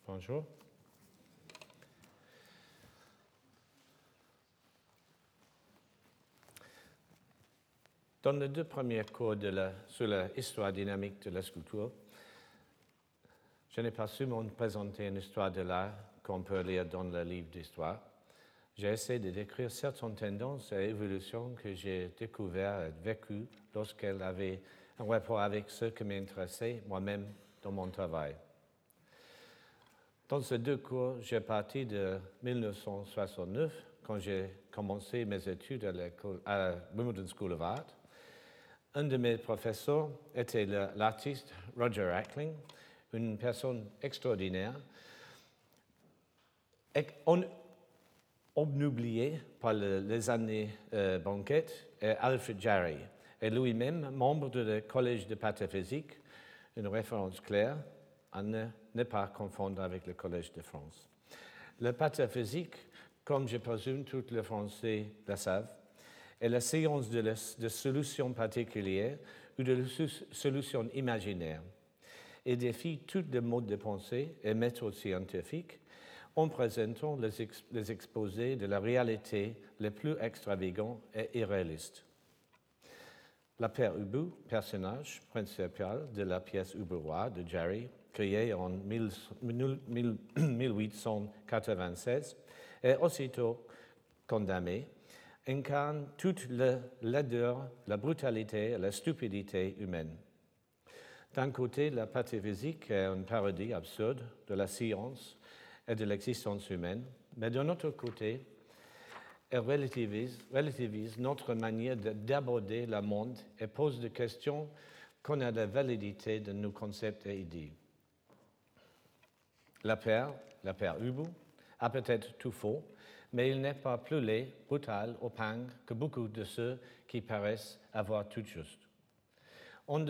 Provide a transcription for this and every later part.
Bonjour. Dans les deux premiers cours sur l'histoire dynamique de la sculpture, je n'ai pas seulement présenté une histoire de l'art qu'on peut lire dans le livre d'histoire. J'ai essayé de décrire certaines tendances et évolutions que j'ai découvertes et vécues lorsqu'elles avaient un rapport avec ce qui m'intéressait moi-même dans mon travail. Dans ces deux cours, j'ai parti de 1969, quand j'ai commencé mes études à Wimbledon School of Art. Un de mes professeurs était l'artiste Roger Ackling, une personne extraordinaire, obnubilé par les années banquettes, et Alfred Jarry, et lui-même membre du Collège de pataphysique, une référence claire à ne pas confondre avec le Collège de France. Le pataphysique, comme je présume tous les Français le savent, est la science de solutions particulières ou de solutions imaginaires et défie tous les modes de pensée et méthodes scientifiques en présentant les exposés de la réalité les plus extravagants et irréalistes. La Père Ubu, personnage principal de la pièce Ubu-Roi de Jarry, créée en 1896 et aussitôt condamnée, incarne toute la laideur, la brutalité et la stupidité humaine. D'un côté, la pataphysique est une parodie absurde de la science et de l'existence humaine, mais d'un autre côté, elle relativise notre manière d'aborder le monde et pose des questions quant à la validité de nos concepts et idées. La Père Ubu, a peut-être tout faux, mais il n'est pas plus laid, brutal, opaque que beaucoup de ceux qui paraissent avoir tout juste. En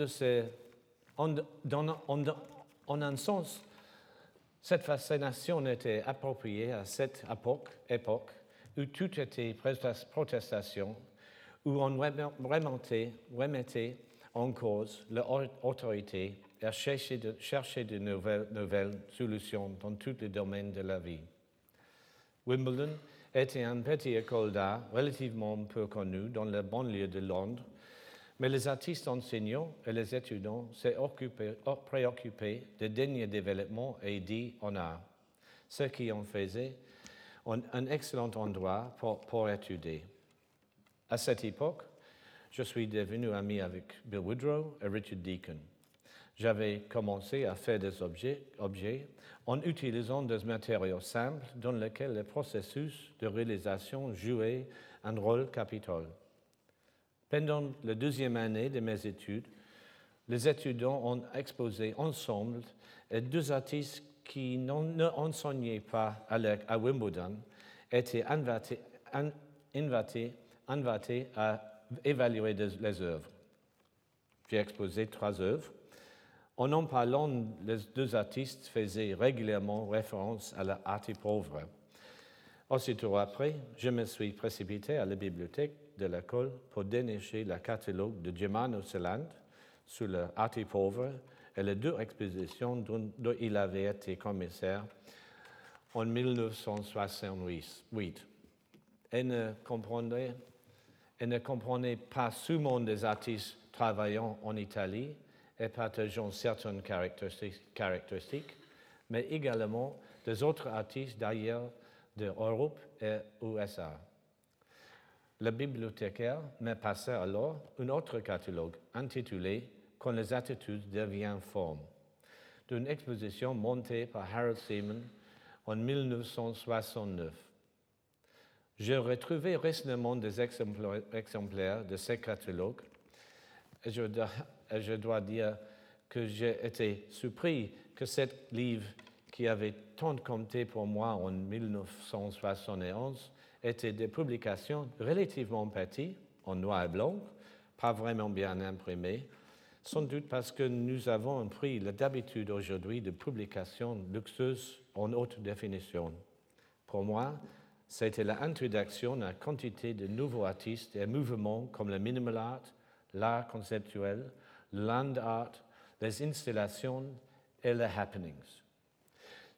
un sens, cette fascination était appropriée à cette époque où tout était protestation, où on remettait en cause l'autorité et cherchait de nouvelles solutions dans tous les domaines de la vie. Wimbledon était une petite école d'art relativement peu connue dans la banlieue de Londres, mais les artistes enseignants et les étudiants s'étaient préoccupés des derniers développements et idées en art, ce qui en faisait un excellent endroit pour étudier. À cette époque, je suis devenu ami avec Bill Woodrow et Richard Deacon. J'avais commencé à faire des objets en utilisant des matériaux simples dans lesquels le processus de réalisation jouait un rôle capital. Pendant la deuxième année de mes études, les étudiants ont exposé ensemble et deux artistes qui n'enseignaient pas à Wimbledon étaient invités à évaluer les œuvres. J'ai exposé 3 œuvres. En parlant, les deux artistes faisaient régulièrement référence à l'art pauvre. Aussitôt après, je me suis précipité à la bibliothèque de l'école pour dénicher le catalogue de Germano Celand sur l'art pauvre et les 2 expositions dont il avait été commissaire en 1968. Et ne comprenait pas seulement des artistes travaillant en Italie et partageant certaines caractéristiques, mais également des autres artistes d'ailleurs d'Europe et USA. Le bibliothécaire me passa alors un autre catalogue intitulé « Quand les attitudes deviennent formes » d'une exposition montée par Harold Seaman en 1969. J'ai retrouvé récemment des exemplaires de ces catalogues et je dois dire que j'ai été surpris que ce livre, qui avait tant compté pour moi en 1971, était des publications relativement petites, en noir et blanc, pas vraiment bien imprimées, sans doute parce que nous avons pris l'habitude aujourd'hui de publications luxueuses en haute définition. Pour moi, c'était l'introduction à quantité de nouveaux artistes et mouvements comme le minimal art, l'art conceptuel, le land art, les installations et les happenings.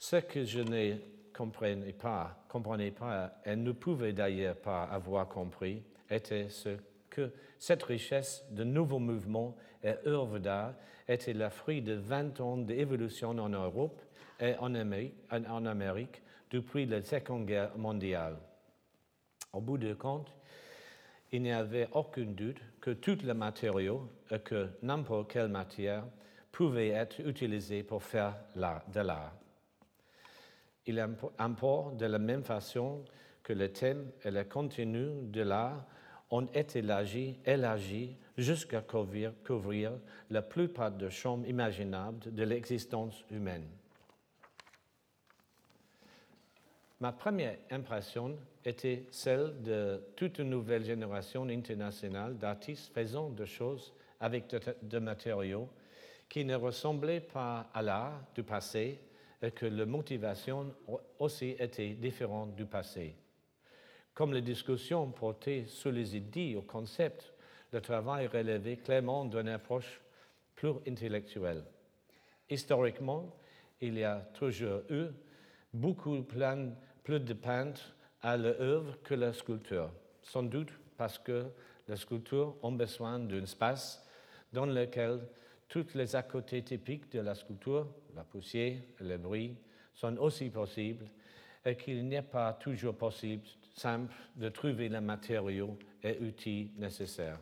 Ce que je ne comprenais pas et ne pouvais d'ailleurs pas avoir compris, était que cette richesse de nouveaux mouvements et œuvres d'art était le fruit de 20 ans d'évolution en Europe et en Amérique depuis la Seconde Guerre mondiale. Au bout du compte, il n'y avait aucun doute que tous les matériaux et que n'importe quelle matière pouvaient être utilisés pour faire de l'art. Il importe de la même façon que le thème et le contenu de l'art ont été élargis jusqu'à couvrir la plupart des champs imaginables de l'existence humaine. Ma première impression était celle de toute une nouvelle génération internationale d'artistes faisant des choses avec des matériaux qui ne ressemblaient pas à l'art du passé et que la motivation aussi était différente du passé. Comme les discussions portaient sur les idées ou concepts, le travail relevait clairement d'une approche plus intellectuelle. Historiquement, il y a toujours eu beaucoup plus de peintres à l'œuvre que la sculpture, sans doute parce que les sculptures ont besoin d'un espace dans lequel tous les à côté typiques de la sculpture, la poussière et le bruit, sont aussi possibles et qu'il n'est pas toujours simple de trouver les matériaux et outils nécessaires.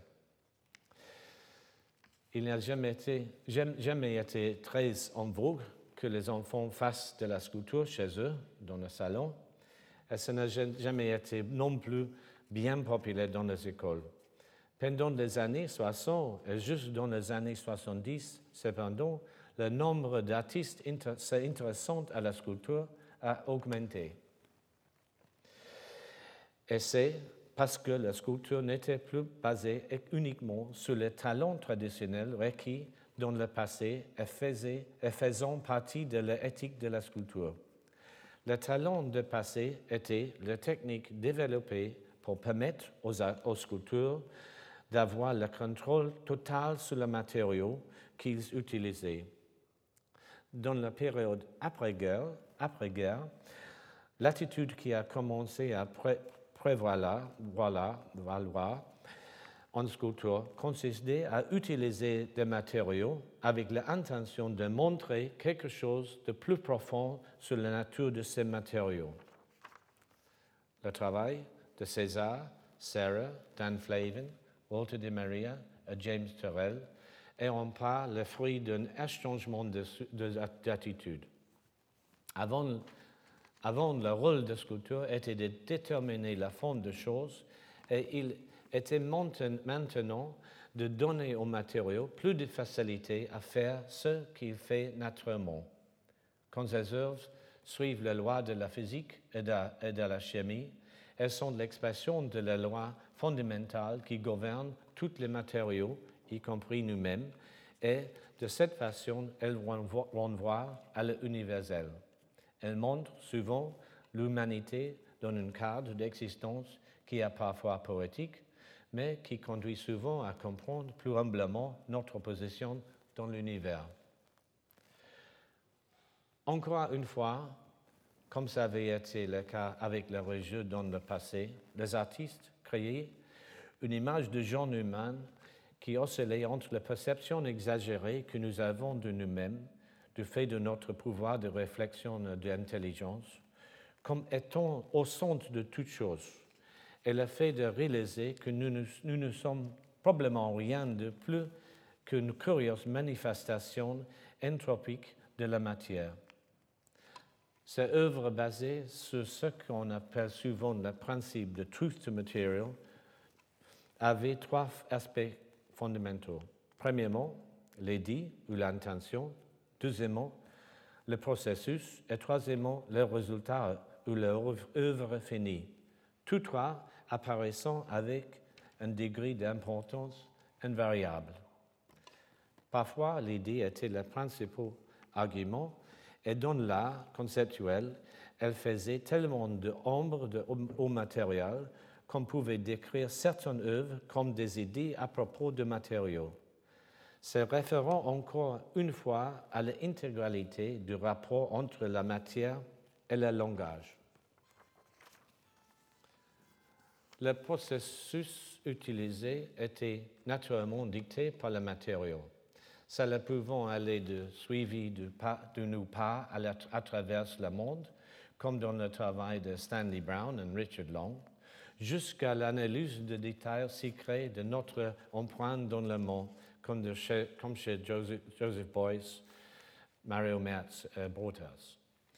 Il n'a jamais été très en vogue que les enfants fassent de la sculpture chez eux, dans le salon, et ça n'a jamais été non plus bien populaire dans les écoles. Pendant les années 60 et juste dans les années 70, cependant, le nombre d'artistes intéressants à la sculpture a augmenté. Et c'est parce que la sculpture n'était plus basée uniquement sur les talents traditionnels requis dans le passé et faisant partie de l'éthique de la sculpture. Le talent du passé était la technique développée pour permettre aux sculpteurs d'avoir le contrôle total sur le matériau qu'ils utilisaient. Dans la période après-guerre, l'attitude qui a commencé à prévaloir en sculpture consistait à utiliser des matériaux avec l'intention de montrer quelque chose de plus profond sur la nature de ces matériaux. Le travail de César, Serra, Dan Flavin, Walter de Maria et James Turrell est en part le fruit d'un changement d'attitude. Avant, le rôle de sculpteur était de déterminer la forme des choses et il était maintenant de donner aux matériaux plus de facilité à faire ce qu'il fait naturellement. Quand ces œuvres suivent les lois de la physique et de la chimie, elles sont l'expression de la loi fondamentale qui gouverne tous les matériaux, y compris nous-mêmes, et de cette façon, elles renvoient à l'universel. Elles montrent souvent l'humanité dans un cadre d'existence qui est parfois poétique, mais qui conduit souvent à comprendre plus humblement notre position dans l'univers. Encore une fois, comme ça avait été le cas avec les religieux dans le passé, les artistes créaient une image de genre humain qui oscillait entre la perception exagérée que nous avons de nous-mêmes, du fait de notre pouvoir de réflexion et d'intelligence, comme étant au centre de toute chose, et le fait de réaliser que nous ne sommes probablement rien de plus qu'une curieuse manifestation entropique de la matière. Ces œuvres basées sur ce qu'on appelle souvent le principe de truth to material avaient trois aspects fondamentaux. Premièrement, l'idée ou l'intention. Deuxièmement, le processus. Et troisièmement, le résultat ou l'œuvre finie. Tous trois apparaissant avec un degré d'importance invariable. Parfois, l'idée était le principal argument, et dans l'art conceptuel, elle faisait tellement d'ombre au matériel qu'on pouvait décrire certaines œuvres comme des idées à propos de matériaux. se référant encore une fois à l'intégralité du rapport entre la matière et le langage. Le processus utilisé était naturellement dicté par le matériau. Cela pouvant aller de suivi de nos pas à travers le monde, comme dans le travail de Stanley Brown et Richard Long, jusqu'à l'analyse des détails secrets de notre empreinte dans le monde, comme chez Joseph Beuys, Mario Merz et Brotas,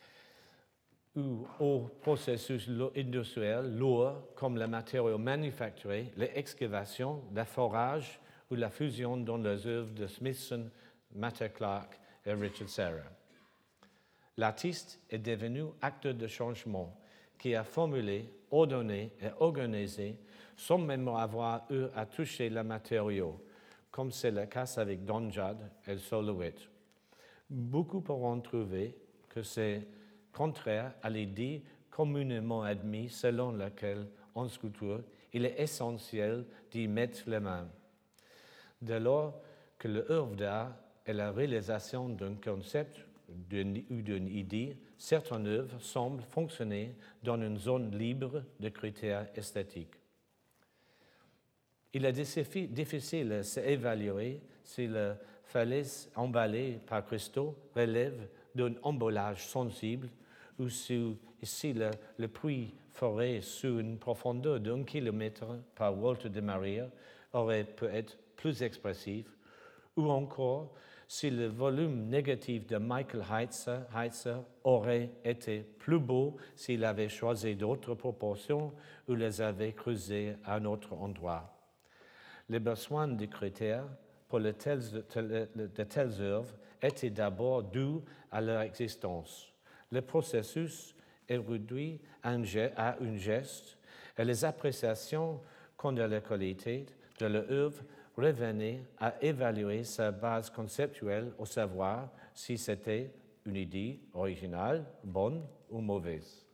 ou au processus industriel lourd comme le matériau manufacturé, l'excavation, le forage ou la fusion dans les œuvres de Smithson, Matta Clark et Richard Serra. L'artiste est devenu acteur de changement qui a formulé, ordonné et organisé sans même avoir eu à toucher le matériau, comme c'est le cas avec Don Judd et Solowit. Beaucoup pourront trouver que c'est contraire à l'idée communément admise selon laquelle, en sculpture, il est essentiel d'y mettre les mains. Dès lors que l'œuvre d'art est la réalisation d'un concept ou d'une idée, certaines œuvres semblent fonctionner dans une zone libre de critères esthétiques. Il est difficile de s'évaluer si la falaise emballée par Christo relève d'un emballage sensible ou si le puits foré sous une profondeur d'1 kilomètre par Walter de Maria aurait pu être plus expressif, ou encore si le volume négatif de Michael Heitzer aurait été plus beau s'il avait choisi d'autres proportions ou les avait creusées à un autre endroit. Les besoins de critères pour de telles œuvres étaient d'abord dus à leur existence. Le processus est réduit à un geste et les appréciations quant à la qualité de l'œuvre revenaient à évaluer sa base conceptuelle, au savoir si c'était une idée originale, bonne ou mauvaise.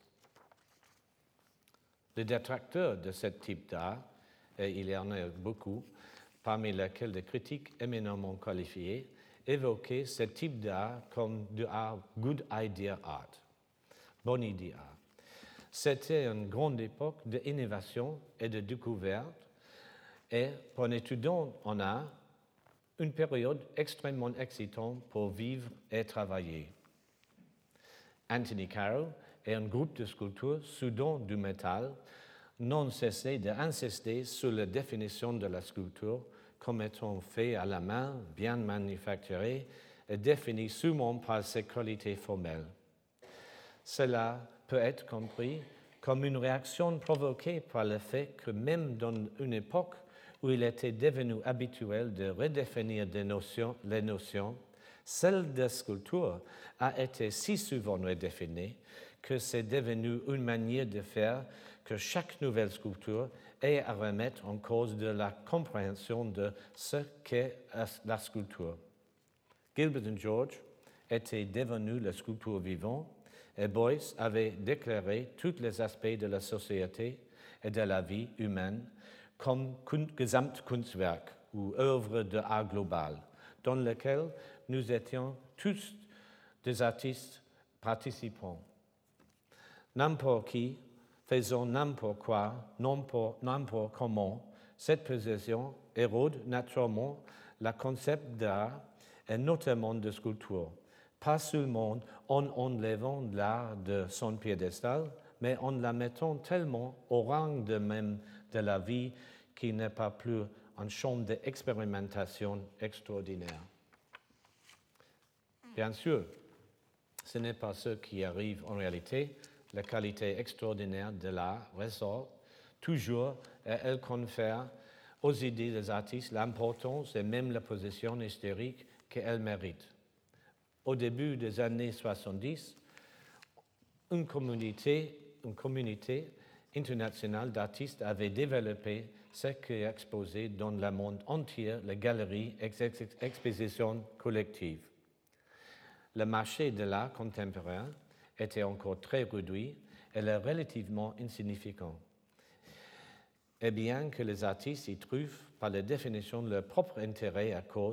Les détracteurs de ce type d'art, et il y en a beaucoup, parmi lesquels des critiques éminemment qualifiés, évoquaient ce type d'art comme du art good idea art, bonne idée art. C'était une grande époque d'innovation et de découverte, et pour un étudiant en art, une période extrêmement excitante pour vivre et travailler. Anthony Caro et un groupe de sculpteurs soudant du métal n'ont cessé d'insister sur la définition de la sculpture comme étant fait à la main, bien manufacturée et définie seulement par ses qualités formelles. Cela peut être compris comme une réaction provoquée par le fait que même dans une époque où il était devenu habituel de redéfinir les notions, celle de sculpture a été si souvent redéfinie que c'est devenu une manière de faire que chaque nouvelle sculpture ait à remettre en cause de la compréhension de ce qu'est la sculpture. Gilbert et George étaient devenus la sculpture vivante et Beuys avait déclaré tous les aspects de la société et de la vie humaine comme Gesamtkunstwerk ou œuvre de art global, dans lequel nous étions tous des artistes participants. N'importe qui, faisant n'importe quoi, n'importe comment, cette position érode naturellement le concept d'art et notamment de sculpture, pas seulement en enlevant l'art de son piédestal, mais en la mettant tellement au rang de même de la vie qui n'est pas plus un champ d'expérimentation extraordinaire. Bien sûr, ce n'est pas ce qui arrive en réalité. La qualité extraordinaire de l'art ressort toujours et elle confère aux idées des artistes l'importance et même la position historique qu'elles méritent. Au début des années 70, une communauté internationale d'artistes avait développé ce qui est exposé dans le monde entier, les galeries et expositions collectives. Le marché de l'art contemporain était encore très réduit et relativement insignifiant. Et bien que les artistes y trouvent par la définition leur propre intérêt à cause,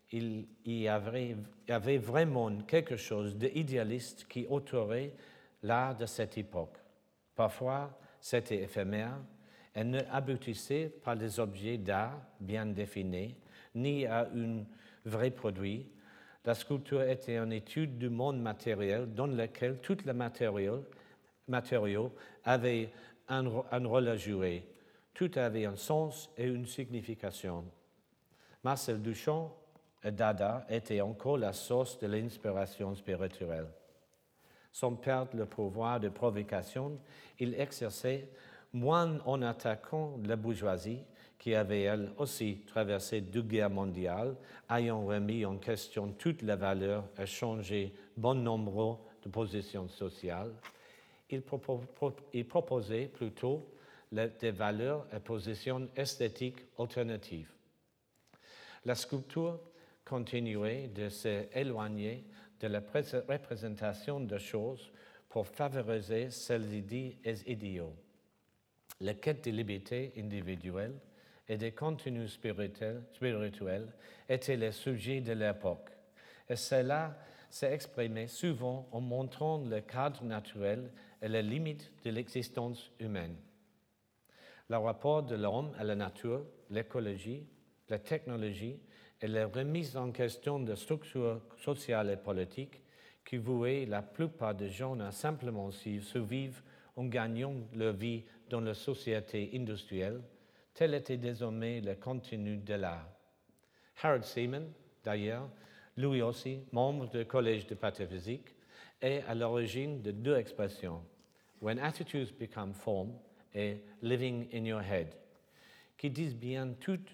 il y avait vraiment quelque chose d'idéaliste qui entourait l'art de cette époque. Parfois, c'était éphémère et ne aboutissait pas à des objets d'art bien définis, ni à un vrai produit. La sculpture était une étude du monde matériel dans lequel tout le matériau avait un rôle à jouer. Tout avait un sens et une signification. Marcel Duchamp et Dada étaient encore la source de l'inspiration spirituelle. Sans perdre le pouvoir de provocation, il exerçait moins en attaquant la bourgeoisie, qui avait elle aussi traversé deux guerres mondiales, ayant remis en question toutes les valeurs et changé bon nombre de positions sociales. Il proposait plutôt des valeurs et positions esthétiques alternatives. La sculpture continuait de s'éloigner de la représentation de choses pour favoriser celles-ci et idéaux. La quête de liberté individuelle et des contenus spirituels étaient les sujets de l'époque, et cela s'est exprimé souvent en montrant le cadre naturel et les limites de l'existence humaine. Le rapport de l'homme à la nature, l'écologie, la technologie et la remise en question de structures sociales et politiques qui vouaient la plupart des gens à simplement survivre en gagnant leur vie dans la société industrielle, tel était désormais le contenu de l'art. Harold Seaman, d'ailleurs, lui aussi membre du Collège de pataphysique, est à l'origine de deux expressions, When attitudes become form et Living in your head, qui disent bien toute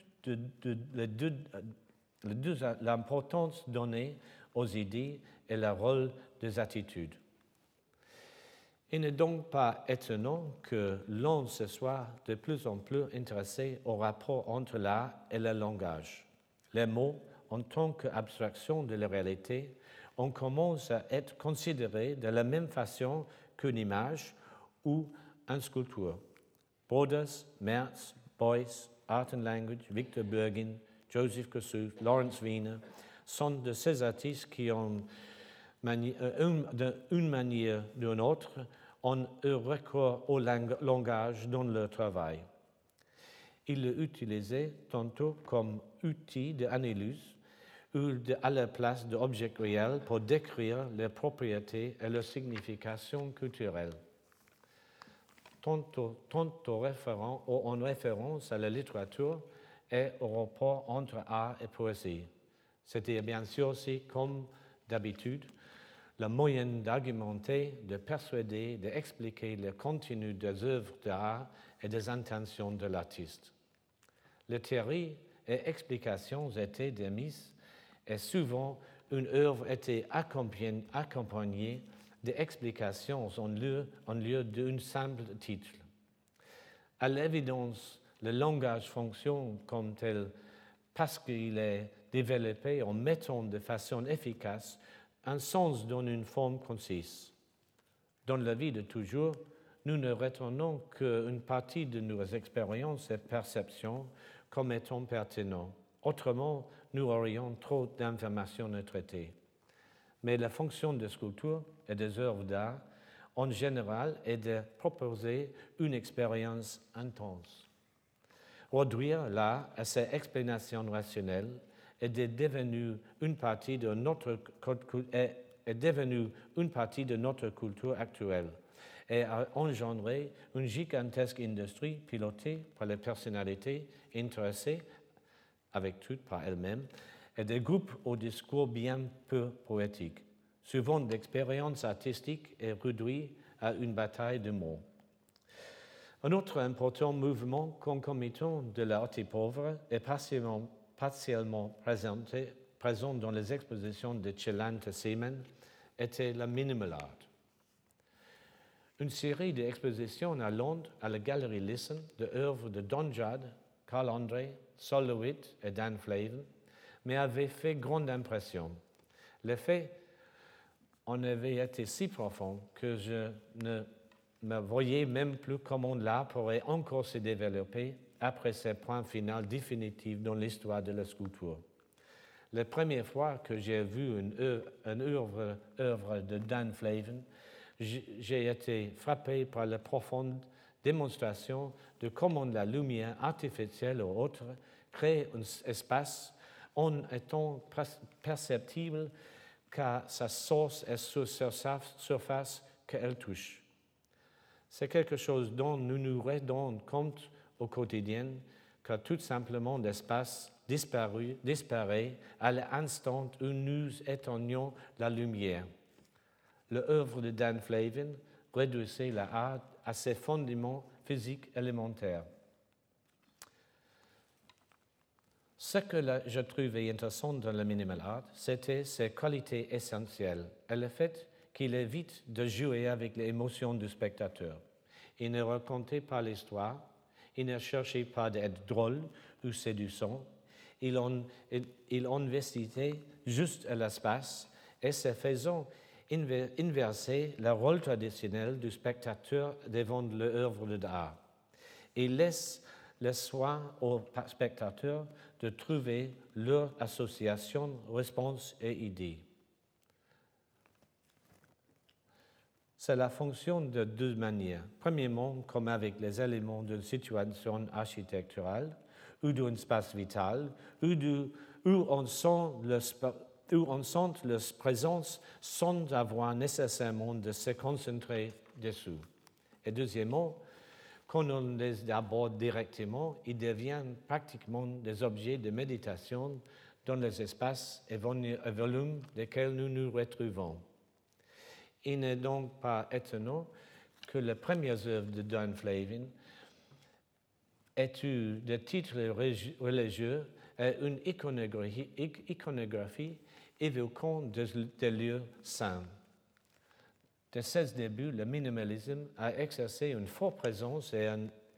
l'importance donnée aux idées et le rôle des attitudes. Il n'est donc pas étonnant que l'on se soit de plus en plus intéressé au rapport entre l'art et le langage. Les mots, en tant qu'abstraction de la réalité, on commence à être considérés de la même façon qu'une image ou une sculpture. Borders, Merz, Beuys, Art and Language, Victor Bergin, Joseph Kosuth, Lawrence Wiener sont de ces artistes qui ont, d'une manière ou d'une autre, ont eu recours au langage dans leur travail. Ils l'utilisaient tantôt comme outil d'analyse ou à la place d'objets réels pour décrire leurs propriétés et leur signification culturelle. Tantôt en référence à la littérature et au rapport entre art et poésie. C'était bien sûr aussi, comme d'habitude, le moyen d'argumenter, de persuader, d'expliquer le contenu des œuvres d'art et des intentions de l'artiste. Les théories et explications étaient démises et souvent une œuvre était accompagnée d'explications en lieu d'un simple titre. À l'évidence, le langage fonctionne comme tel parce qu'il est développé en mettant de façon efficace un sens dans une forme concise. Dans la vie de toujours, nous ne retenons qu'une partie de nos expériences et perceptions comme étant pertinentes. Autrement, nous aurions trop d'informations à traiter. Mais la fonction des sculptures et des œuvres d'art, en général, est de proposer une expérience intense. Réduire l'art à ses explanations rationnelles est devenu une partie de notre culture actuelle et a engendré une gigantesque industrie pilotée par les personnalités intéressées, avec toutes par elles-mêmes, et des groupes au discours bien peu poétique. Souvent, l'expérience artistique est réduite à une bataille de mots. Un autre important mouvement concomitant de l'art pauvre est partiellement présent dans les expositions de Chellant et Seaman était le minimal art. Une série d'expositions à Londres à la Galerie Lisson de œuvres de Don Judd, Carl André, Sol LeWitt et Dan Flavin m'avait fait grande impression. L'effet en avait été si profond que je ne me voyais même plus comment l'art pourrait encore se développer après ce point final définitif dans l'histoire de la sculpture. La première fois que j'ai vu une œuvre de Dan Flavin, j'ai été frappé par la profonde démonstration de comment la lumière artificielle ou autre crée un espace en étant perceptible car sa source est sur sa surface qu'elle touche. C'est quelque chose dont nous nous rendons compte au quotidien, car tout simplement l'espace disparaît à l'instant où nous éteignons la lumière. L'œuvre de Dan Flavin réduisait l'art à ses fondements physiques élémentaires. Ce que je trouvais intéressant dans le minimal art, c'était ses qualités essentielles et le fait qu'il évite de jouer avec les émotions du spectateur. Il ne racontait pas l'histoire, il ne cherchait pas d'être drôle ou séduisant, il investissait juste à l'espace et se faisant inverser le rôle traditionnel du spectateur devant l'œuvre d'art. Il laisse le soin aux spectateurs de trouver leur association, réponse et idée. Cela fonctionne de deux manières. Premièrement, comme avec les éléments d'une situation architecturale ou d'un espace vital, où on sent la présence sans avoir nécessairement de se concentrer dessus. Et deuxièmement, quand on les aborde directement, ils deviennent pratiquement des objets de méditation dans les espaces et volumes desquels nous nous retrouvons. Il n'est donc pas étonnant que les premières œuvres de Dan Flavin aient eu des titres religieux et une iconographie évoquant des lieux saints. De ses débuts, le minimalisme a exercé une forte présence et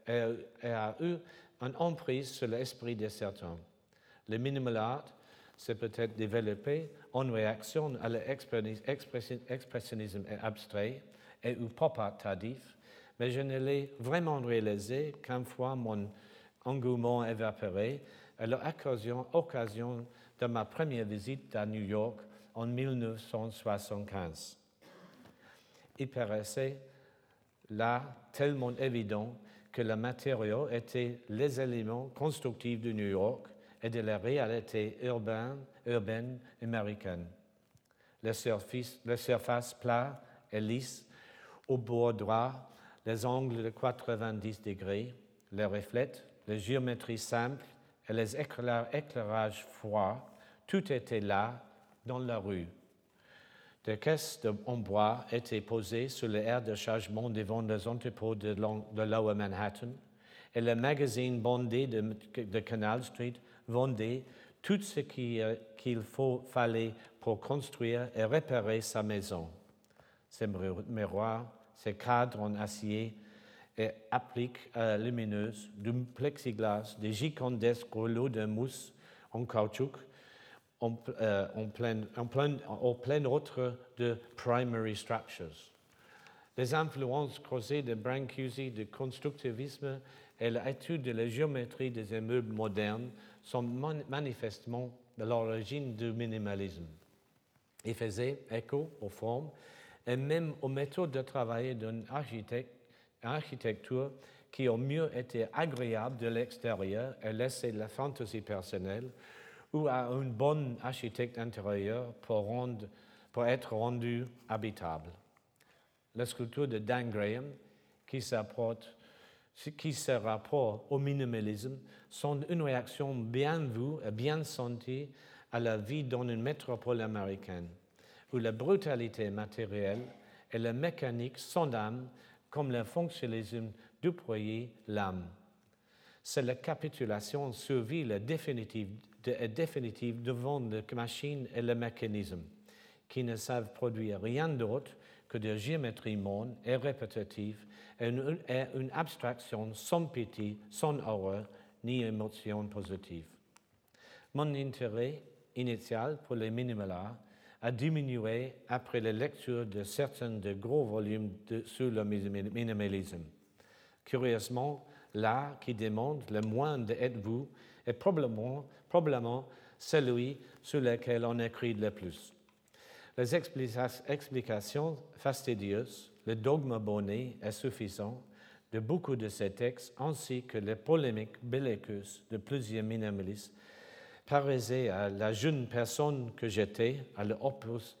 a eu une emprise sur l'esprit de certains. Le minimal art s'est peut-être développé en réaction à l'expressionnisme abstrait et au pop art tardif, mais je ne l'ai vraiment réalisé qu'une fois mon engouement évaporé à l'occasion de ma première visite à New York en 1975. Il paraissait là tellement évident que le matériau était les éléments constructifs de New York et de la réalité urbaine américaine. La surface plate et lisse, au bord droit, les angles de 90 degrés, les reflets, les géométries simples et les éclairages froids, tout était là dans la rue. Des caisses en bois étaient posées sur les aires de chargement devant les entrepôts de Lower Manhattan et le magazine bondé de Canal Street vendait tout ce qu'il fallait pour construire et réparer sa maison. Ses miroirs, ses cadres en acier et appliques lumineuses, du plexiglas, des gigantesques rouleaux de mousse en caoutchouc, en plein autre de primary structures. Les influences creusées de Brancusi, du constructivisme et l'étude de la géométrie des immeubles modernes sont manifestement de l'origine du minimalisme. Ils faisaient écho aux formes et même aux méthodes de travail d'une architecture qui au mieux était agréable de l'extérieur et laissait la fantaisie personnelle, ou à un bon architecte intérieur pour être rendu habitable. La sculpture de Dan Graham, qui se rapporte au minimalisme, sont une réaction bien vue et bien sentie à la vie dans une métropole américaine, où la brutalité matérielle et la mécanique sont âme, comme le fonctionnalisme déployait l'âme. C'est la capitulation survie la définitive devant la machine et le mécanisme, qui ne savent produire rien d'autre que de géométrie morne et répétitive et une abstraction sans pitié, sans horreur, ni émotion positive. Mon intérêt initial pour les minimal art a diminué après la lecture de certains de gros volumes sur le minimalisme. Curieusement, l'art qui demande le moins d'être-vous est probablement celui sur lesquels on écrit le plus. Les explications fastidieuses, le dogme bonné et suffisant de beaucoup de ces textes, ainsi que les polémiques belliqueuses de plusieurs minimalistes, paraissaient à la jeune personne que j'étais, à l'opposé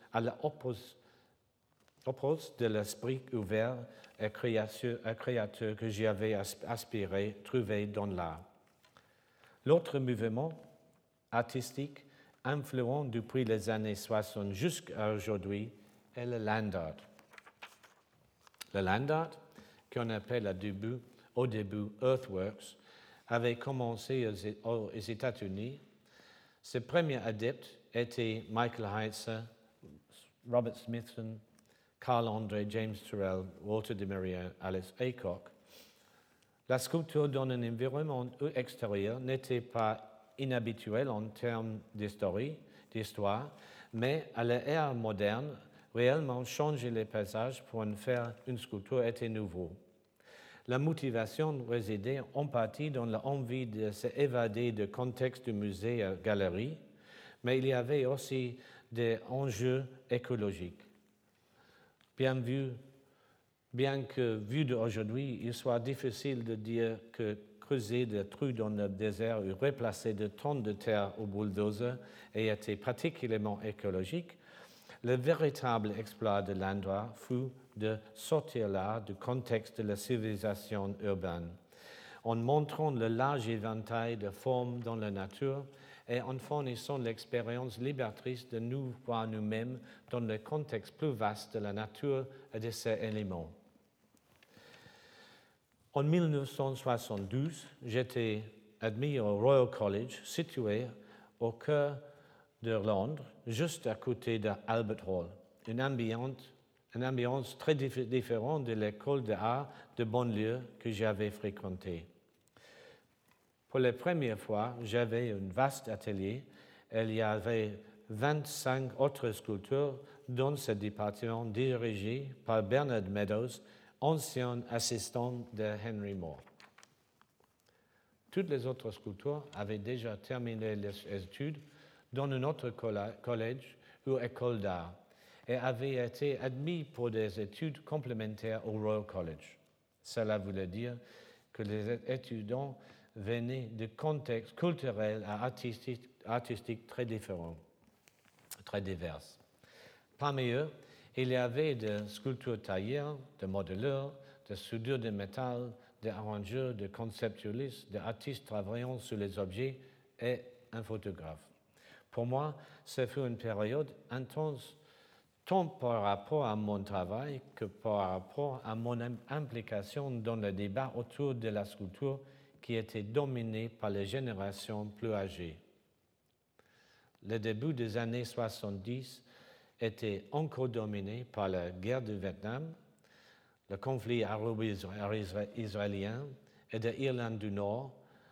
de l'esprit ouvert et créateur que j'y avais aspiré, trouvé dans l'art. L'autre mouvement artistique influent depuis les années 60 jusqu'à aujourd'hui est le land art. Le land art, qu'on appelle au début Earthworks, avait commencé aux États-Unis. Ses premiers adeptes étaient Michael Heitzer, Robert Smithson, Carl Andre, James Turrell, Walter de Maria, Alice Aycock. La sculpture dans un environnement extérieur n'était pas inhabituelle en termes d'histoire, mais à l'ère moderne, réellement changer les paysages pour en faire une sculpture était nouveau. La motivation résidait en partie dans l'envie de s'évader du contexte du musée et galerie, mais il y avait aussi des enjeux écologiques. Bien que vu d'aujourd'hui, il soit difficile de dire que creuser des trous dans le désert ou replacer des tonnes de terre au bulldozer ait été particulièrement écologique, le véritable exploit de l'endroit fut de sortir l'art du contexte de la civilisation urbaine, en montrant le large éventail de formes dans la nature et en fournissant l'expérience libératrice de nous voir nous-mêmes dans le contexte plus vaste de la nature et de ses éléments. En 1972, j'étais admis au Royal College, situé au cœur de Londres, juste à côté d'Albert Hall, une ambiance très différente de l'école d'art de banlieue que j'avais fréquentée. Pour la première fois, j'avais un vaste atelier. Il y avait 25 autres sculpteurs dans ce département dirigé par Bernard Meadows, ancien assistant de Henry Moore. Toutes les autres sculpteurs avaient déjà terminé les études dans un autre collège ou école d'art et avaient été admis pour des études complémentaires au Royal College. Cela voulait dire que les étudiants venaient de contextes culturels et artistiques très différents, très divers. Parmi eux, il y avait des sculpteurs tailleurs, des modeleurs, des soudeurs de métal, des arrangeurs, des conceptualistes, des artistes travaillant sur les objets et un photographe. Pour moi, ce fut une période intense, tant par rapport à mon travail que par rapport à mon implication dans le débat autour de la sculpture qui était dominé par les générations plus âgées. Le début des années 70 était encore dominé par la guerre du Vietnam, le conflit arabo-israélien et de l'Irlande du Nord,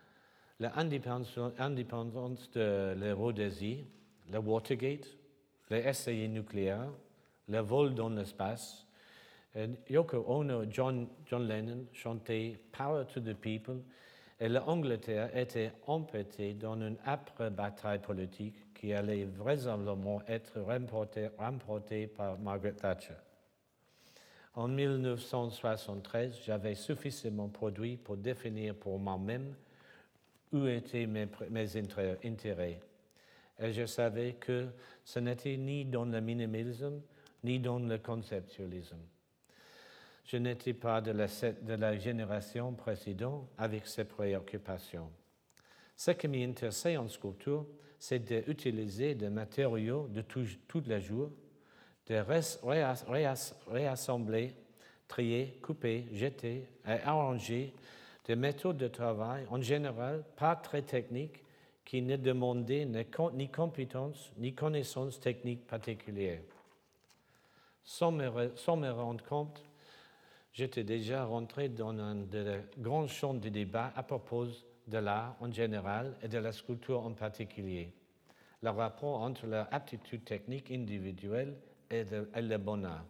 l'indépendance de la Rhodésie, le Watergate, les essais nucléaires, le vol dans l'espace. Yoko Ono et John Lennon chantaient Power to the People et l'Angleterre était empêtée dans une âpre bataille politique qui allait vraisemblablement être remportée par Margaret Thatcher. En 1973, j'avais suffisamment produit pour définir pour moi-même où étaient mes intérêts. Et je savais que ce n'était ni dans le minimalisme, ni dans le conceptualisme. Je n'étais pas de la génération précédente avec ces préoccupations. Ce qui m'intéressait en sculpture, c'est d'utiliser des matériaux de tous les jours, de réassembler, trier, couper, jeter et arranger des méthodes de travail en général pas très techniques qui ne demandaient ni compétences ni connaissances techniques particulières. Sans me rendre compte, j'étais déjà rentré dans un de grands champs de débat à propos de l'art en général et de la sculpture en particulier, le rapport entre l'aptitude technique individuelle et le bon art.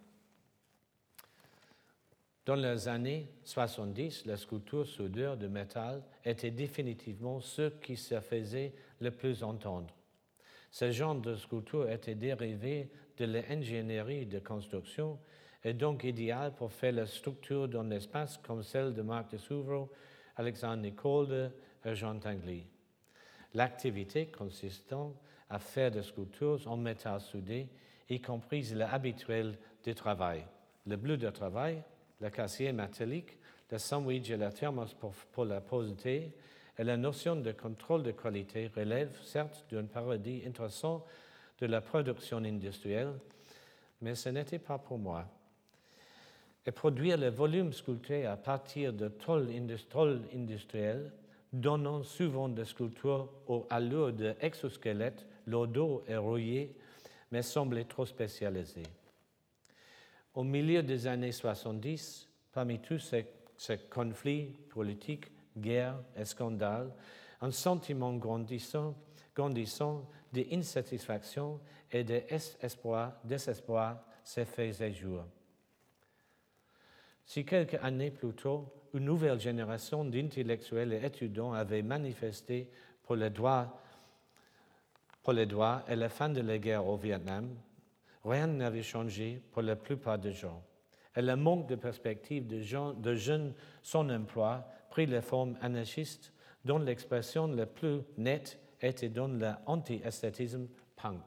Dans les années 70, la sculpture soudure de métal était définitivement ce qui se faisait le plus entendre. Ce genre de sculpture était dérivé de l'ingénierie de construction et donc idéal pour faire la structure dans l'espace comme celle de Marc de Souvreau, Alexandre Nicolde et Jean Tinguely. L'activité consistant à faire des sculptures en métal soudé, y compris l'habituel du travail. Le bleu de travail, le cassier métallique, le sandwich et la thermos pour la pose de thé, et la notion de contrôle de qualité relève certes d'un paradis intéressant de la production industrielle, mais ce n'était pas pour moi. Et produire le volume sculpté à partir de tôles industrielles, donnant souvent des sculptures aux allures d'exosquelettes, le dos est rouillé, mais semblait trop spécialisé. Au milieu des années 70, parmi tous ces conflits politiques, guerres et scandales, un sentiment grandissant d'insatisfaction et de désespoir s'est fait jour. Si quelques années plus tôt, une nouvelle génération d'intellectuels et étudiants avait manifesté pour les droits et la fin de la guerre au Vietnam, rien n'avait changé pour la plupart des gens. Et le manque de perspective de jeunes sans emploi prit la forme anarchiste, dont l'expression la plus nette était dans l'anti-esthétisme punk.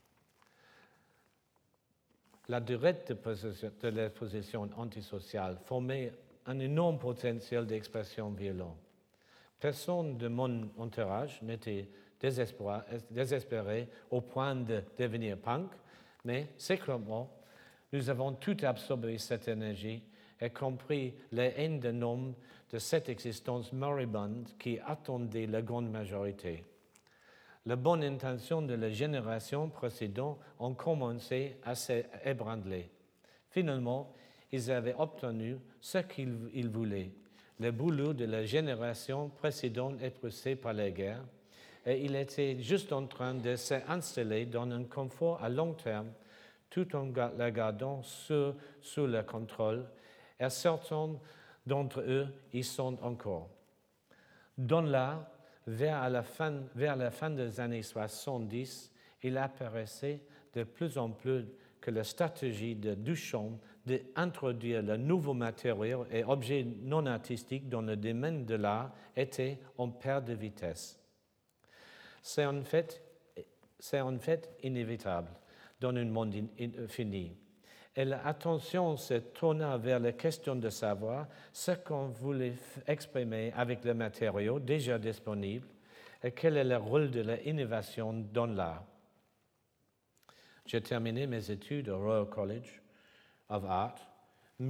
La durée de la position antisociale formait un énorme potentiel d'expression violente. Personne de mon entourage n'était désespéré au point de devenir punk, mais secrètement, nous avons tout absorbé cette énergie et compris la haine de l'homme de cette existence moribonde qui attendait la grande majorité. Les bonnes intentions de la génération précédente ont commencé à s'ébranler. Finalement, ils avaient obtenu ce qu'ils voulaient. Le boulot de la génération précédente est poussé par la guerre et il était juste en train de s'installer dans un confort à long terme tout en la gardant sous le contrôle et certains d'entre eux y sont encore. Dans l'art, vers la fin des années 70, il apparaissait de plus en plus que la stratégie de Duchamp d'introduire de nouveaux matériaux et objets non artistiques dans le domaine de l'art était en perte de vitesse. C'est en fait inévitable dans un monde fini. Et l'attention se tourna vers la question de savoir ce qu'on voulait exprimer avec les matériaux déjà disponibles et quel est le rôle de l'innovation dans l'art. J'ai terminé mes études au Royal College of Art en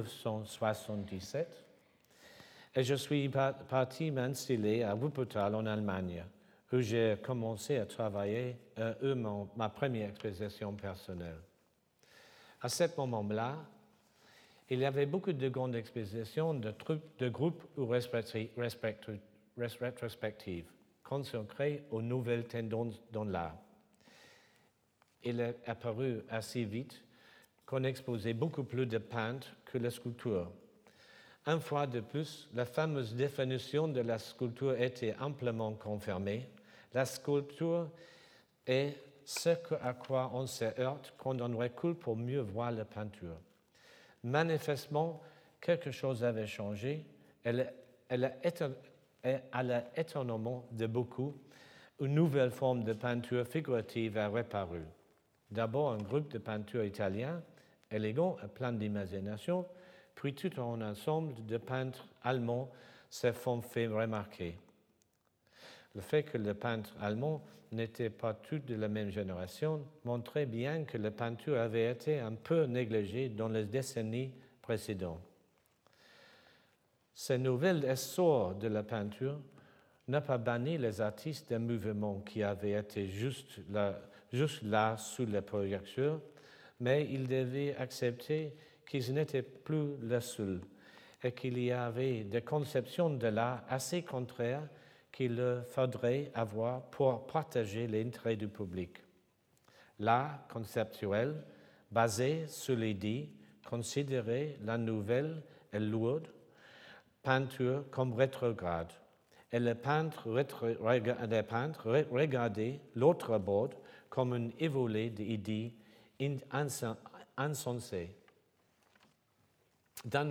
1977 et je suis parti m'installer à Wuppertal en Allemagne, où j'ai commencé à travailler ma première exposition personnelle. À ce moment-là, il y avait beaucoup de grandes expositions de groupes ou rétrospectives consacrées aux nouvelles tendances dans l'art. Il est apparu assez vite qu'on exposait beaucoup plus de peintres que la sculpture. Une fois de plus, la fameuse définition de la sculpture était amplement confirmée. La sculpture est ce à quoi on se heurte quand on recule pour mieux voir la peinture. Manifestement, quelque chose avait changé et à l'étonnement de beaucoup, une nouvelle forme de peinture figurative a reparu. D'abord, un groupe de peintures italiens, élégants et pleins d'imagination, puis tout un ensemble de peintres allemands se font fait remarquer. Le fait que les peintres allemands n'étaient pas tous de la même génération montrait bien que la peinture avait été un peu négligée dans les décennies précédentes. Ce nouvel essor de la peinture n'a pas banni les artistes d'un mouvement qui avait été juste là sous les projecteurs, mais ils devaient accepter qu'ils n'étaient plus les seuls et qu'il y avait des conceptions de l'art assez contraires qu'il faudrait avoir pour partager l'intérêt du public. L'art conceptuel, basé sur l'idée, considérait la nouvelle et lourde peinture comme rétrograde. Et les peintres regardaient l'autre bord comme un évolé d'idées insensées. D'un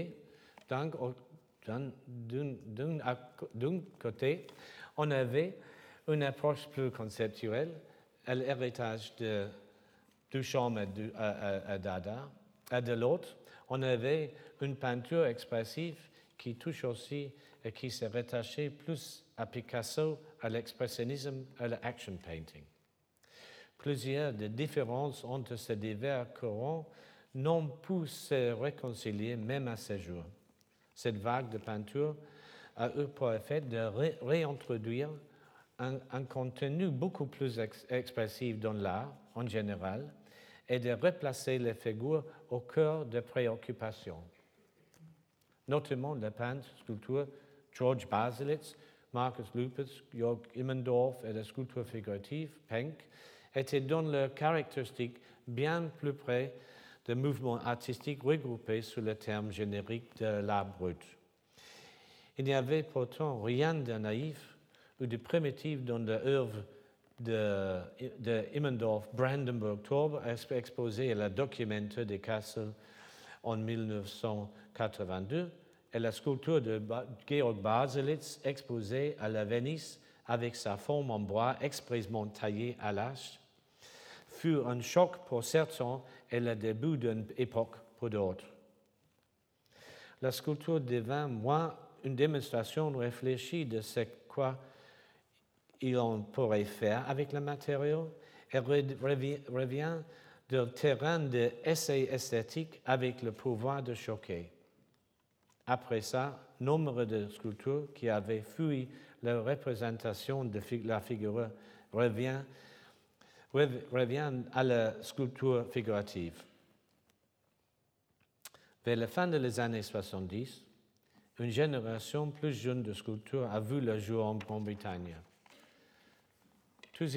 côté, on avait une approche plus conceptuelle, l'héritage de Duchamp à Dada. Et de l'autre, on avait une peinture expressive qui touche aussi et qui s'est rattachée plus à Picasso, à l'expressionnisme, à l'action painting. Plusieurs des différences entre ces divers courants n'ont pu se réconcilier même à ce jour. Cette vague de peinture a eu pour effet de réintroduire un contenu beaucoup plus expressif dans l'art en général et de replacer les figures au cœur des préoccupations. Notamment le peintre, sculpteur George Baselitz, Markus Lupus, Jörg Immendorf et la sculpture figurative, Penck, étaient dans leurs caractéristiques bien plus près de mouvements artistiques regroupés sous le terme générique de l'art brut. Il n'y avait pourtant rien de naïf ou de primitif dans l'œuvre de Immendorf, Brandenburg Tor, exposée à la Documenta de Kassel en 1982, et la sculpture de Georg Baselitz, exposée à la Venise avec sa forme en bois expressément taillée à l'âge, fut un choc pour certains et le début d'une époque pour d'autres. La sculpture devint moins une démonstration réfléchie de ce qu'on pourrait faire avec le matériau et revient du terrain d'essai esthétique avec le pouvoir de choquer. Après ça, nombre de sculptures qui avaient fui la représentation de la figure revient à la sculpture figurative. Vers la fin des années 70, une génération plus jeune de sculpteurs a vu le jour en Grande-Bretagne. Tous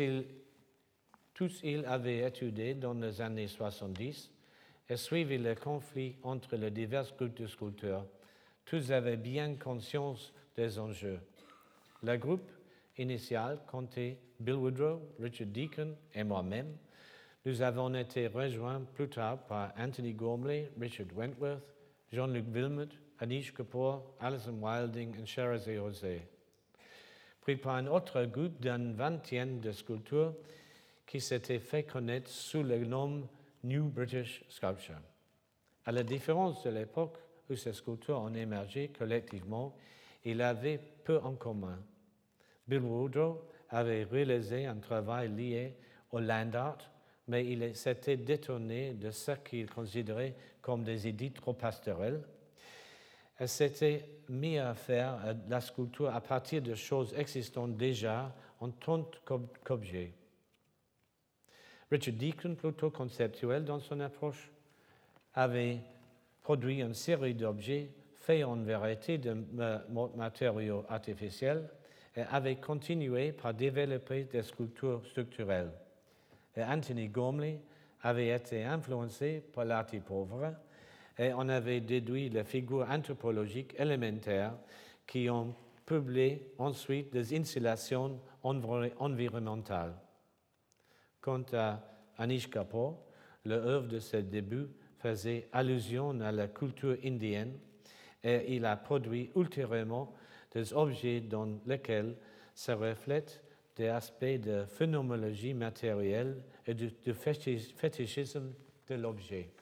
ils avaient étudié dans les années 70 et suivi le conflit entre les divers groupes de sculpteurs. Tous avaient bien conscience des enjeux. Le groupe initial comptait Bill Woodrow, Richard Deacon et moi-même. Nous avons été rejoints plus tard par Anthony Gormley, Richard Wentworth, Jean-Luc Wilmot, Anish Kapoor, Alison Wilding et Sherazade José. Puis par un autre groupe d'une vingtaine de sculpteurs qui s'était fait connaître sous le nom New British Sculpture. À la différence de l'époque où ces sculpteurs ont émergé collectivement, ils avaient peu en commun. Bill Woodrow avait réalisé un travail lié au land art, mais il s'était détourné de ce qu'il considérait comme des idées trop pastorales et s'était mis à faire la sculpture à partir de choses existantes déjà en tant qu'objets. Richard Deacon, plutôt conceptuel dans son approche, avait produit une série d'objets faits en variété de matériaux artificiels et avait continué par développer des sculptures structurelles. Et Anthony Gormley avait été influencé par l'art pauvre et on avait déduit les figures anthropologiques élémentaires qui ont publié ensuite des installations environnementales. Quant à Anish Kapoor, l'œuvre de ses débuts faisait allusion à la culture indienne et il a produit ultérieurement des objets dans lesquels se reflètent des aspects de phénoménologie matérielle et du fétichisme de l'objet.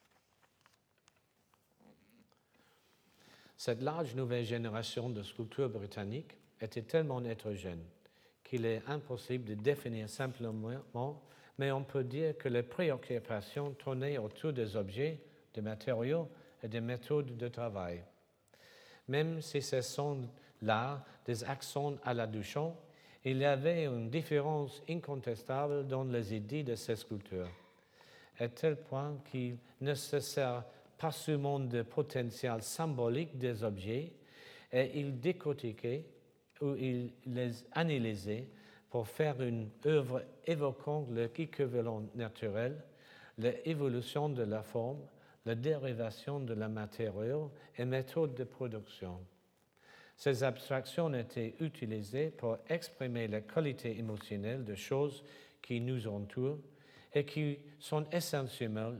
Cette large nouvelle génération de sculpteurs britanniques était tellement hétérogène qu'il est impossible de définir simplement, mais on peut dire que les préoccupations tournaient autour des objets, des matériaux et des méthodes de travail. Même si ce sont là des accents à la Duchamp, il y avait une différence incontestable dans les idées de ces sculpteurs, à tel point qu'il ne se sert pas seulement du potentiel symbolique des objets, et il décortiquait ou il les analysait pour faire une œuvre évoquant l'équivalent naturel, l'évolution de la forme, la dérivation de la matériau et méthode de production. Ces abstractions étaient utilisées pour exprimer la qualité émotionnelle de choses qui nous entourent et qui sont essentiellement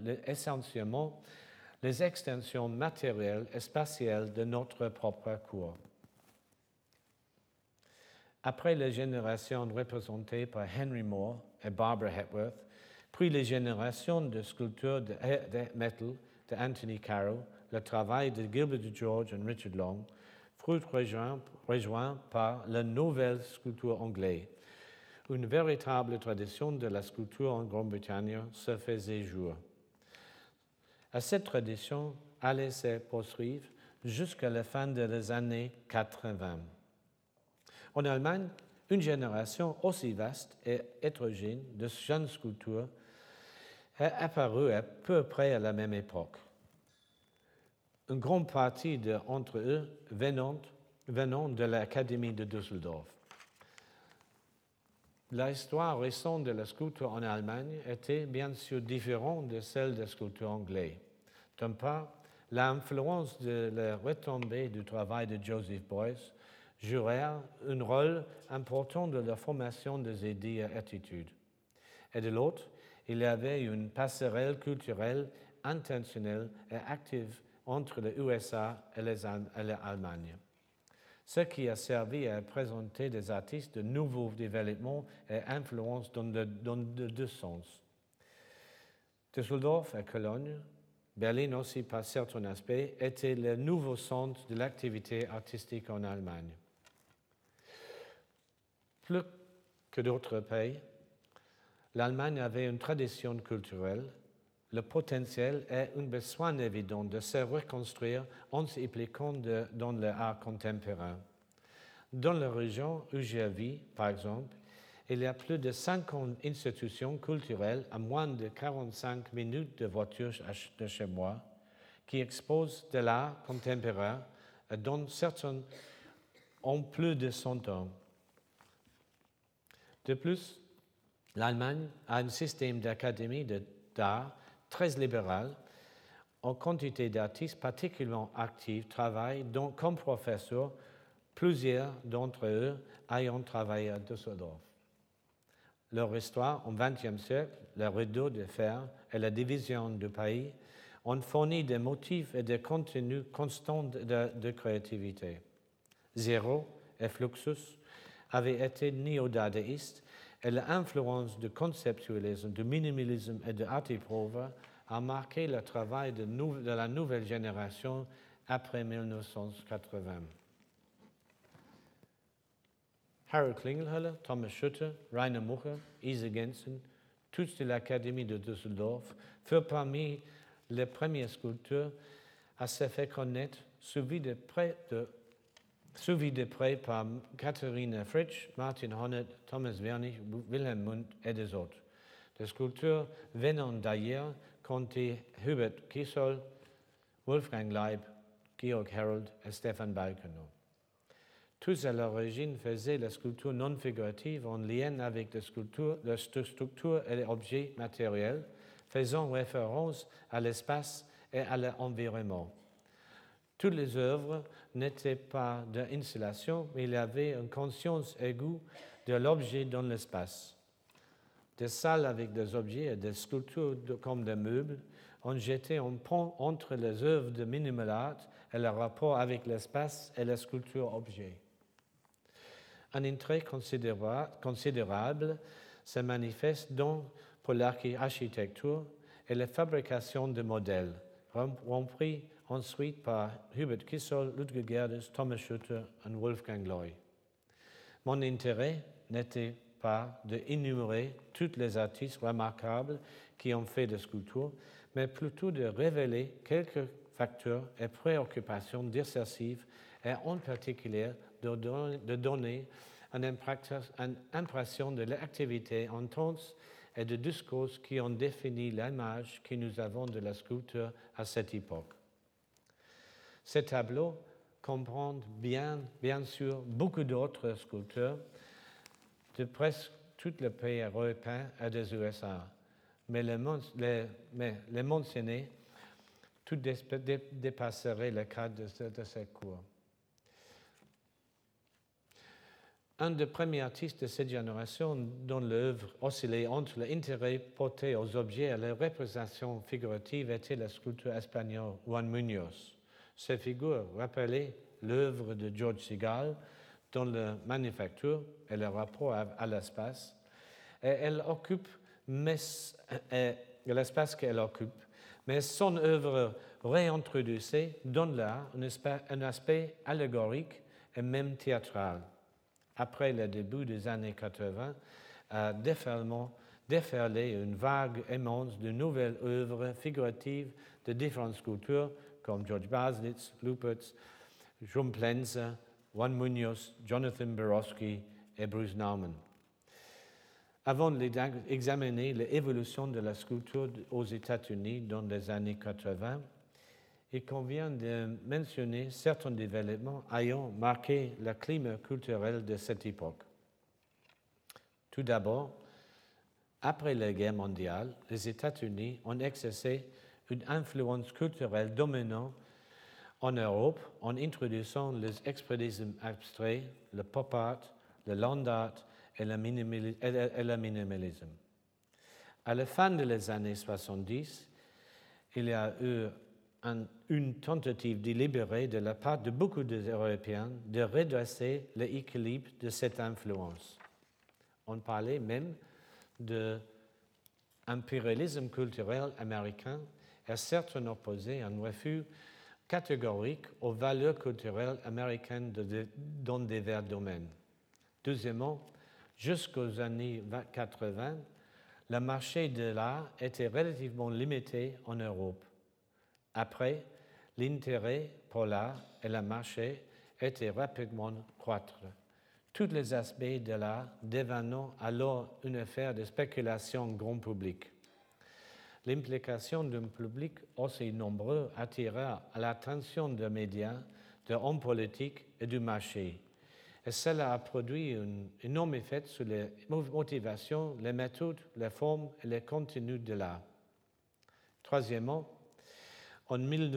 les extensions matérielles et spatiales de notre propre cour. Après les générations représentées par Henry Moore et Barbara Hepworth, puis les générations de sculpteurs de metal de Anthony Caro, le travail de Gilbert George et Richard Long, fut rejoint par la nouvelle sculpture anglaise. Une véritable tradition de la sculpture en Grande-Bretagne se faisait jour. Cette tradition allait se poursuivre jusqu'à la fin des années 80. En Allemagne, une génération aussi vaste et hétérogène de jeunes sculpteurs est apparue à peu près à la même époque. Une grande partie d'entre eux venant de l'Académie de Düsseldorf. L'histoire récente de la sculpture en Allemagne était bien sûr différente de celle de la sculpture anglaise. D'une part, l'influence de la retombée du travail de Joseph Beuys jouait un rôle important dans la formation des idées et attitudes. Et de l'autre, il y avait une passerelle culturelle intentionnelle et active entre les USA et l'Allemagne, ce qui a servi à présenter des artistes de nouveaux développements et influences dans de deux sens. Düsseldorf et Cologne, Berlin aussi par certains aspects, étaient le nouveau centre de l'activité artistique en Allemagne. Plus que d'autres pays, l'Allemagne avait une tradition culturelle, le potentiel et un besoin évident de se reconstruire en s'impliquant dans l'art contemporain. Dans la région où je vis, par exemple, il y a plus de 50 institutions culturelles à moins de 45 minutes de voiture de chez moi qui exposent de l'art contemporain dont certaines ont plus de 100 ans. De plus, l'Allemagne a un système d'académie d'art très libéral. En quantité d'artistes particulièrement actifs travaillent comme professeurs, plusieurs d'entre eux ayant travaillé à Düsseldorf. Leur histoire, au XXe siècle, le rideau de fer et la division du pays ont fourni des motifs et des contenus constants de créativité. Zéro et Fluxus avaient été néo-dadaïstes et l'influence du conceptualisme, du minimalisme et de Arte Pauver a marqué le travail de la nouvelle génération après 1980. Harold Klingelhöller, Thomas Schutter, Rainer Mucher, Ise Gensen, tous de l'Académie de Düsseldorf, furent parmi les premiers sculpteurs à se faire connaître, suivis de près par Katharina Fritsch, Martin Honneth, Thomas Wernich, Wilhelm Mundt et des autres. Des sculpteurs venant d'ailleurs comptaient Hubert Kissel, Wolfgang Leib, Georg Herold et Stefan Balkenau. Tous à l'origine faisaient la sculpture non figurative en lien avec la structure et les objets matériels, faisant référence à l'espace et à l'environnement. Toutes les œuvres n'étaient pas d'installation, mais il y avait une conscience aiguë de l'objet dans l'espace. Des salles avec des objets et des sculptures comme des meubles ont jeté un pont entre les œuvres de minimal art et le rapport avec l'espace et la sculpture objet. Un intérêt considérable se manifeste donc pour l'architecture et la fabrication de modèles, repris ensuite par Hubert Kissel, Ludwig Gerdes, Thomas Schutter et Wolfgang Loy. Mon intérêt n'était pas d'énumérer tous les artistes remarquables qui ont fait des sculptures, mais plutôt de révéler quelques facteurs et préoccupations discursives et en particulier de donner une impression de l'activité intense et de discours qui ont défini l'image que nous avons de la sculpture à cette époque. Ce tableau comprend bien sûr beaucoup d'autres sculpteurs de presque tous les pays européens et des USA, mais les mentionnés tout dépasserait le cadre de cette cour. un des premiers artistes de cette génération dont l'œuvre oscillait entre l'intérêt porté aux objets et la représentation figurative était la sculpteur espagnole Juan Muñoz. Ces figures rappelaient l'œuvre de George Segal dans la manufacture et le rapport à l'espace, et elle occupe l'espace qu'elle occupe, mais son œuvre réintroduisait dans l'art un aspect allégorique et même théâtral. Après le début des années 80, a déferlé une vague immense de nouvelles œuvres figuratives de différentes sculptures comme George Baslitz, Lupertz, Jum Plenzer, Juan Muñoz, Jonathan Borowski et Bruce Nauman. Avant d'examiner l'évolution de la sculpture aux États-Unis dans les années 80, il convient de mentionner certains développements ayant marqué le climat culturel de cette époque. Tout d'abord, après la guerre mondiale, les États-Unis ont exercé une influence culturelle dominante en Europe en introduisant les expressionnismes abstraits, le pop art, le land art et le minimalisme. À la fin des années 70, il y a eu une tentative délibérée de la part de beaucoup d'Européens de redresser l'équilibre de cette influence. On parlait même d'impérialisme culturel américain et certains opposaient un refus catégorique aux valeurs culturelles américaines dans divers domaines. Deuxièmement, jusqu'aux années 80, le marché de l'art était relativement limité en Europe. Après, l'intérêt pour l'art et le marché était rapidement croître. Tous les aspects de l'art devenant alors une affaire de spéculation grand public. L'implication d'un public aussi nombreux attira l'attention des médias, des hommes politiques et du marché. Et cela a produit un énorme effet sur les motivations, les méthodes, les formes et les contenus de l'art. Troisièmement, en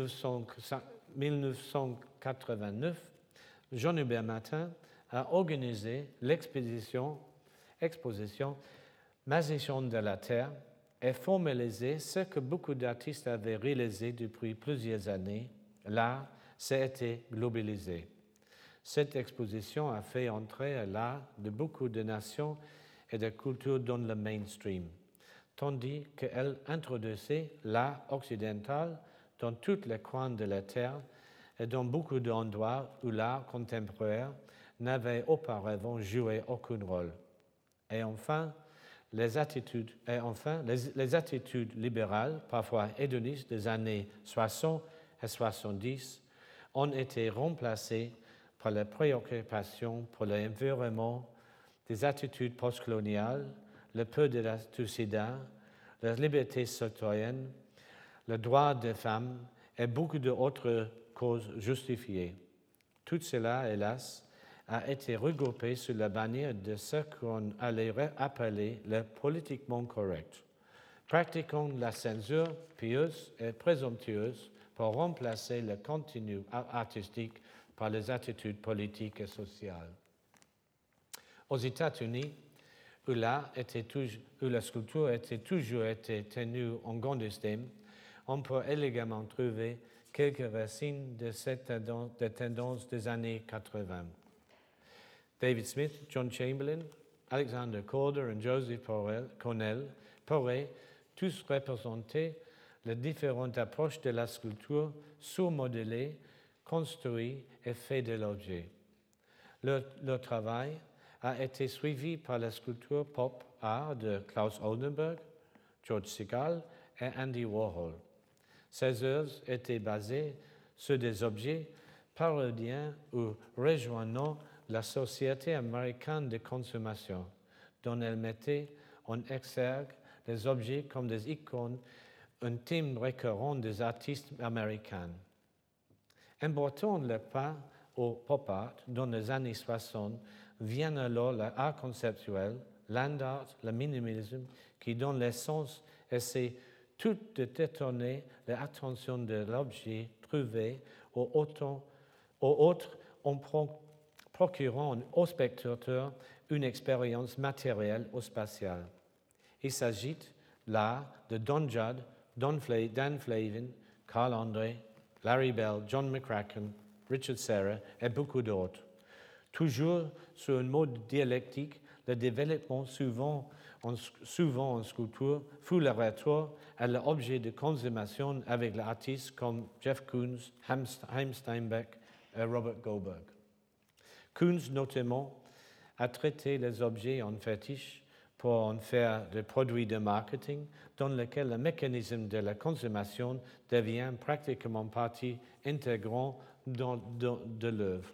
1989, Jean-Hubert Martin a organisé l'exposition Magiciens de la Terre et formalisé ce que beaucoup d'artistes avaient réalisé depuis plusieurs années. L'art s'est été globalisé. Cette exposition a fait entrer l'art de beaucoup de nations et de cultures dans le mainstream, tandis qu'elle introduisait l'art occidental dans tous les coins de la Terre et dans beaucoup d'endroits où l'art contemporain n'avait auparavant joué aucun rôle. Et enfin, les attitudes libérales, parfois hédonistes des années 60 et 70, ont été remplacées par la préoccupation pour l'environnement, des attitudes postcoloniales, le peu du sida, la liberté citoyenne, le droit des femmes et beaucoup d'autres causes justifiées. Tout cela, hélas, a été regroupé sous la bannière de ce qu'on allait appeler le politiquement correct, pratiquant la censure pieuse et présomptueuse pour remplacer le contenu artistique par les attitudes politiques et sociales. Aux États-Unis, où la sculpture était toujours été tenue en grande estime, on peut élégamment trouver quelques racines de cette tendance des années 80. David Smith, John Chamberlain, Alexander Calder et Joseph Cornell pourraient tous représenter les différentes approches de la sculpture surmodelée, construite et faite de l'objet. Leur travail a été suivi par la sculpture pop art de Klaus Oldenburg, George Segal et Andy Warhol. Ces œuvres étaient basées sur des objets parodiant ou rejoignant la société américaine de consommation, dont elle mettait en exergue les objets comme des icônes, un thème récurrent des artistes américains. Emboîtant le pas au pop art dans les années 60, vient alors l'art conceptuel, land art, le minimalisme, qui dans l'essence essaie tout de détourner l'attention de l'objet trouvé au autre en procurant au spectateur une expérience matérielle ou spatiale. Il s'agit là de Don Judd, Dan Flavin, Carl Andre, Larry Bell, John McCracken, Richard Serra et beaucoup d'autres. Toujours sur un mode dialectique, le développement souvent en sculpture fut le retour à l'objet de consommation avec l'artiste comme Jeff Koons, Chaim Steinbeck et Robert Goldberg. Koons, notamment, a traité les objets en fétiche pour en faire des produits de marketing dans lesquels le mécanisme de la consommation devient pratiquement partie intégrante de l'œuvre.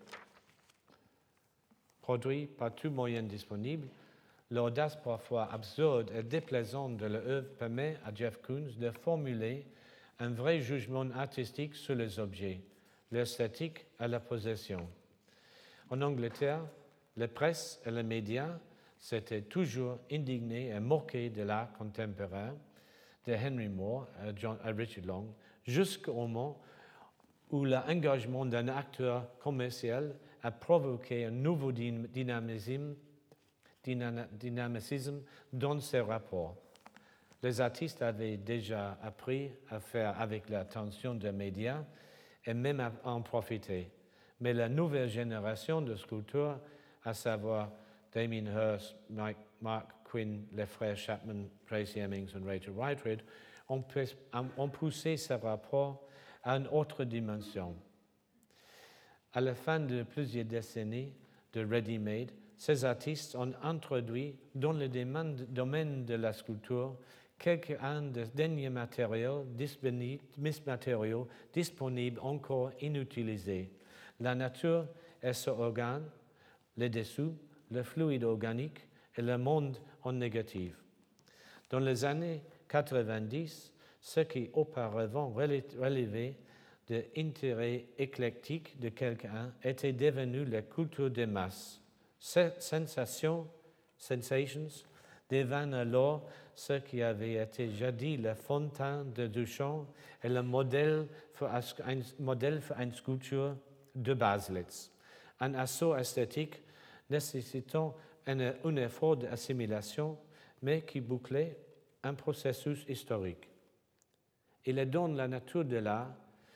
Produit par tout moyen disponible, l'audace parfois absurde et déplaisante de l'œuvre permet à Jeff Koons de formuler un vrai jugement artistique sur les objets, l'esthétique et la possession. En Angleterre, la presse et les médias s'étaient toujours indignés et moqués de l'art contemporain de Henry Moore à Richard Long, jusqu'au moment où l'engagement d'un acteur commercial a provoqué un nouveau dynamisme dans ces rapports. Les artistes avaient déjà appris à faire avec l'attention des médias et même à en profiter. Mais la nouvelle génération de sculpteurs, à savoir Damien Hirst, Mark Quinn, les frères Chapman, Tracy Hemmings et Rachel Whitehead, ont poussé ce rapport à une autre dimension. À la fin de plusieurs décennies de ready-made, ces artistes ont introduit dans le domaine de la sculpture quelques-uns des derniers matériaux disponibles encore inutilisés. La nature et son organe, les dessous, le fluide organique et le monde en négatif. Dans les années 90, ce qui auparavant relevait de l'intérêt éclectique de quelqu'un était devenu la culture des masses. Sensations deviennent alors ce qui avait été jadis la fontaine de Duchamp et le modèle pour une sculpture de Baselitz. Un assaut esthétique nécessitant un effort d'assimilation, mais qui bouclait un processus historique. Il est dans la nature de l'art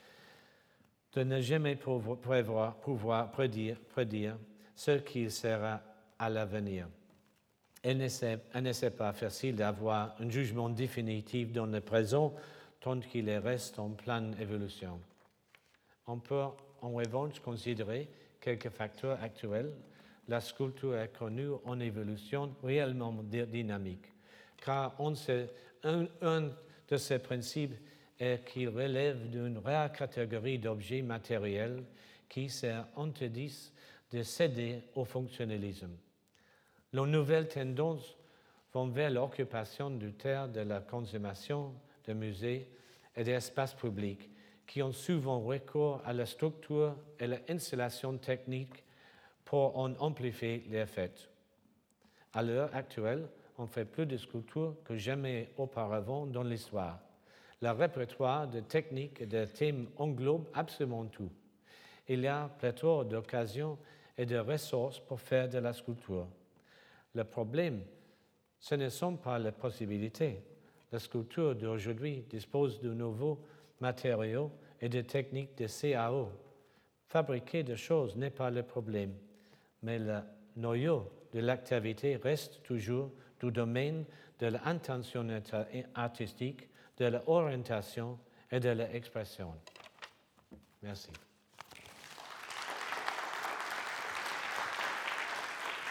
de ne jamais pouvoir prédire ce qu'il sera à l'avenir. Il n'est pas facile d'avoir un jugement définitif dans le présent tant qu'il reste en pleine évolution. On peut en revanche considérer quelques facteurs actuels. La sculpture est connue en évolution réellement dynamique, car un de ses principes est qu'il relève d'une rare catégorie d'objets matériels qui s'interdisent de céder au fonctionnalisme. Les nouvelles tendances vont vers l'occupation du terre de la consommation de musées et d'espaces publics qui ont souvent recours à la structure et l'installation technique pour en amplifier l'effet. À l'heure actuelle, on fait plus de sculptures que jamais auparavant dans l'histoire. Le répertoire de techniques et de thèmes englobe absolument tout. Il y a pléthore d'occasions et de ressources pour faire de la sculpture. Le problème, ce ne sont pas les possibilités. La sculpture d'aujourd'hui dispose de nouveaux matériaux et de techniques de CAO. Fabriquer des choses n'est pas le problème, mais le noyau de l'activité reste toujours du domaine de l'intentionnalité artistique, de l'orientation et de l'expression. Merci.